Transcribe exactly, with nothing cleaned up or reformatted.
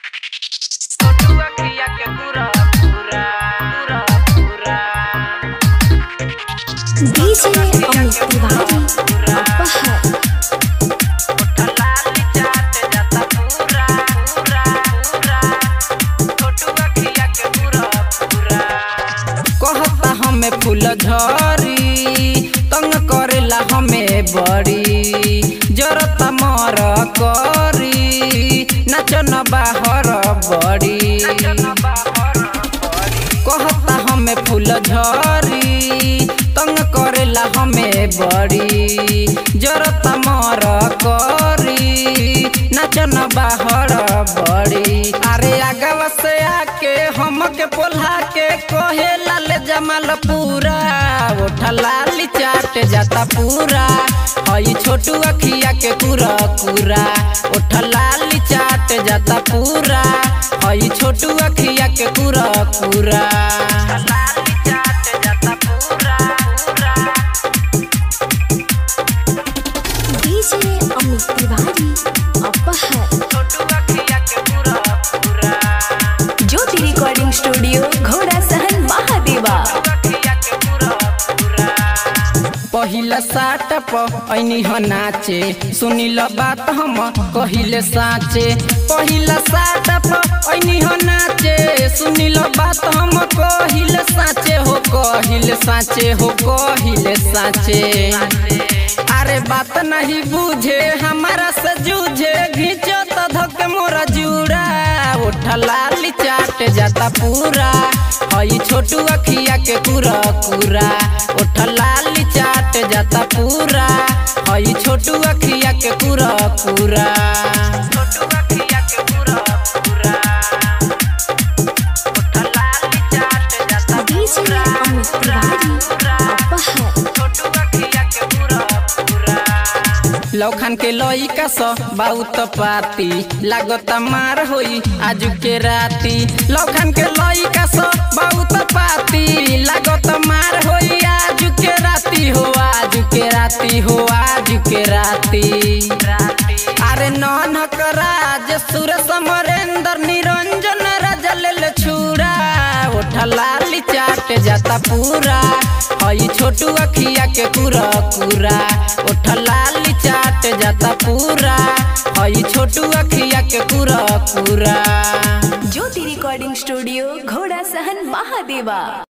DJ Amit Tiwari अपहर कहता हमें फूल झरी तंग करेला हमें बड़ी जरता मर करी नचन बाहर बड़ी कहता हमें फूल झरी तंग करेला हमें बड़ी जरता मर करी नचन बाहर बड़ी। अरे आगवा से आके हमके बोला के कहे लाल जमाल पूरा ओठा लाली चाट जाता पूरा हई छोटू अखिया के पूरा पूरा ओठा लाली चाट जाता पूरा हई छोटू अखिया के पूरा पूरा डीजे अमित तिवारी अपहर ज्योति रिकॉर्डिंग स्टूडियो घोड़ा सहन महादेवा। पहिला साट पैनी ह नाचे सुनिल बात हम कहिले साचे पहिला साट पैनी ह नाचे सुनिल बात हम कहिले साचे हो कहिले साचे हो कहिले साचे। अरे बात नहीं बुझे हमारा से जूझे घींचो तो धक मोरा जुड़ा ओठा लाली चाट जाता पूरा हई छोटू अखिया के पूरा पूरा ओठा लाली चाट जाता पूरा हई छोटू अखिया के पूरा पूरा डीजे अमित तिवारी अपहर लौखन के लइका स बहुत पाती लागत मार होई आज के राती लौखन के लइका स बहुत पाती लागत मार होई आज के राती हो आज के राती हो आज के राती। अरे नौनक राज सुरेश मरेंद्र निरंजन राजा ले छुरा ओठा लाली चाट जाता पूरा हई छोटू अखिया के पूरा पूरा ओठा लाली चाट जाता पूरा हई छोटू अखिया के पूरा पूरा। ज्योति रिकॉर्डिंग स्टूडियो घोड़ा सहन महादेवा।